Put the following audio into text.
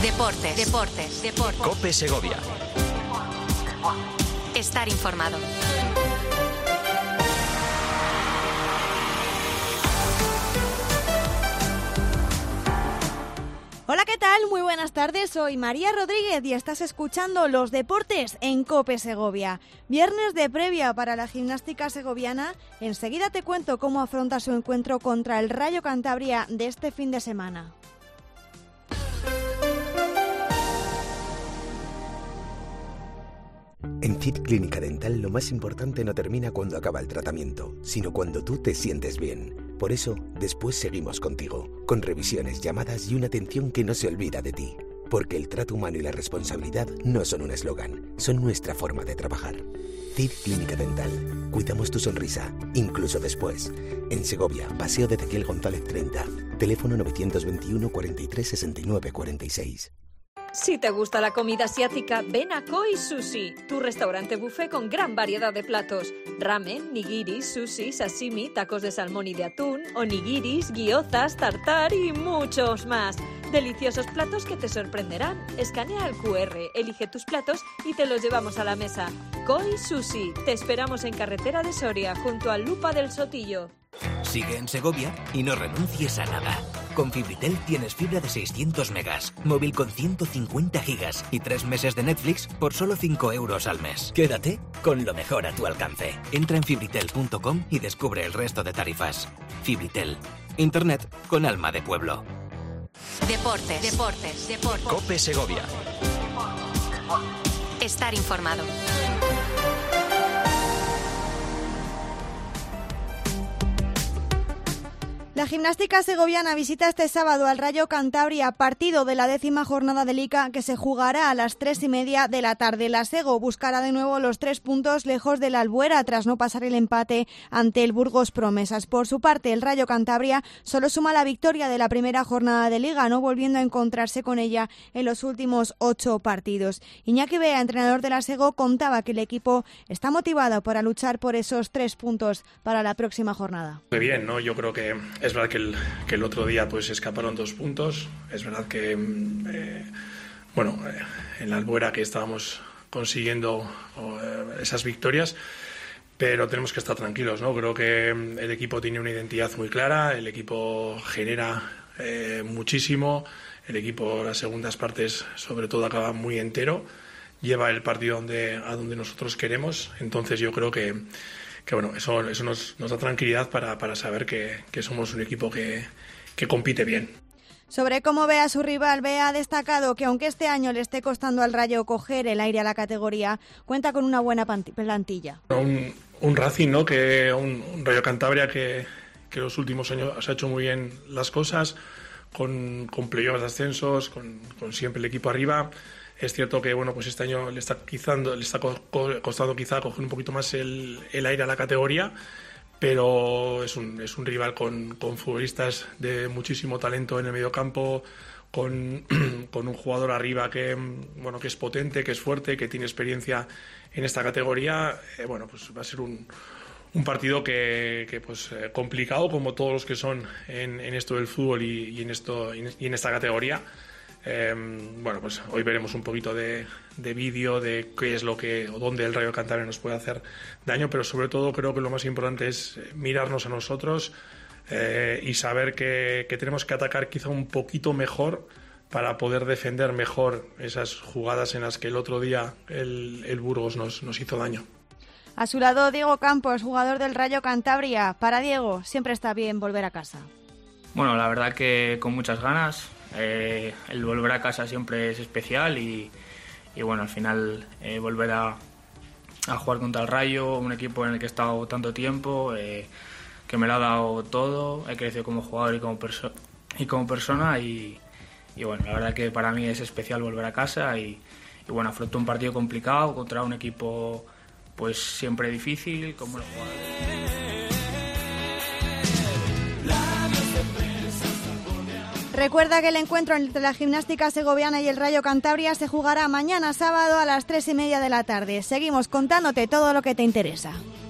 Deportes. COPE Segovia. Estar informado. Hola, ¿qué tal? Muy buenas tardes, soy María Rodríguez y estás escuchando Los Deportes en COPE Segovia. Viernes de previa para la gimnástica segoviana. Enseguida te cuento cómo afronta su encuentro contra el Rayo Cantabria de este fin de semana. En CIT Clínica Dental lo más importante no termina cuando acaba el tratamiento, sino cuando tú te sientes bien. Por eso, después seguimos contigo, con revisiones, llamadas y una atención que no se olvida de ti. Porque el trato humano y la responsabilidad no son un eslogan, son nuestra forma de trabajar. CIT Clínica Dental. Cuidamos tu sonrisa, incluso después. En Segovia, Paseo de Ezequiel González 30. Teléfono 921 43 69 46. Si te gusta la comida asiática, ven a Koi Sushi, tu restaurante buffet con gran variedad de platos. Ramen, nigiris, sushi, sashimi, tacos de salmón y de atún, onigiris, gyozas, tartar y muchos más. Deliciosos platos que te sorprenderán. Escanea el QR, elige tus platos y te los llevamos a la mesa. Koi Sushi, te esperamos en Carretera de Soria, junto al Lupa del Sotillo. Sigue en Segovia y no renuncies a nada. Con Fibritel tienes fibra de 600 megas, móvil con 150 gigas y 3 meses de Netflix por solo 5 euros al mes. Quédate con lo mejor a tu alcance. Entra en fibritel.com y descubre el resto de tarifas. Fibritel. Internet con alma de pueblo. Deportes. COPE Segovia. Estar informado. La gimnástica segoviana visita este sábado al Rayo Cantabria, partido de la 10ª jornada de Liga que se jugará a las 3:30 de la tarde. La Sego buscará de nuevo los 3 puntos lejos de la Albuera tras no pasar el empate ante el Burgos Promesas. Por su parte, el Rayo Cantabria solo suma la victoria de la primera jornada de Liga, no volviendo a encontrarse con ella en los últimos 8 partidos. Iñaki Bea, entrenador de la Sego, contaba que el equipo está motivado para luchar por esos 3 puntos para la próxima jornada. Muy bien, ¿no? Yo creo que es verdad que el otro día pues escaparon 2 puntos. Es verdad que en la Albuera que estábamos consiguiendo esas victorias, pero tenemos que estar tranquilos, ¿no? Creo que el equipo tiene una identidad muy clara, el equipo genera muchísimo, el equipo las segundas partes sobre todo acaba muy entero, lleva el partido a donde nosotros queremos. Entonces yo creo que bueno, eso nos da tranquilidad para saber que somos un equipo que compite bien. Sobre cómo ve a su rival, Bea ha destacado que aunque este año le esté costando al Rayo coger el aire a la categoría, cuenta con una buena plantilla. Un Racing, ¿no? Un Rayo Cantabria que los últimos años ha hecho muy bien las cosas, con playoffs de ascensos, con siempre el equipo arriba. Es cierto que bueno, pues este año le está costando quizá coger un poquito más el aire a la categoría, pero es un rival con futbolistas de muchísimo talento en el mediocampo, con un jugador arriba que es potente, que es fuerte, que tiene experiencia en esta categoría. Pues va a ser un partido que complicado, como todos los que son en esto del fútbol y en esta categoría. Pues hoy veremos un poquito de vídeo de qué es o dónde el Rayo Cantabria nos puede hacer daño, pero sobre todo creo que lo más importante es mirarnos a nosotros y saber que tenemos que atacar quizá un poquito mejor para poder defender mejor esas jugadas en las que el otro día el Burgos nos hizo daño. A su lado, Diego Campos, jugador del Rayo Cantabria. Para Diego, siempre está bien volver a casa. Bueno, la verdad que con muchas ganas. El volver a casa siempre es especial y bueno, al final volver a jugar contra el Rayo, un equipo en el que he estado tanto tiempo, que me lo ha dado todo, he crecido como jugador y como persona y bueno, la verdad que para mí es especial volver a casa y bueno, afronto un partido complicado contra un equipo pues siempre difícil como los jugadores. Recuerda que el encuentro entre la gimnástica segoviana y el Rayo Cantabria se jugará mañana sábado a las 3:30 de la tarde. Seguimos contándote todo lo que te interesa.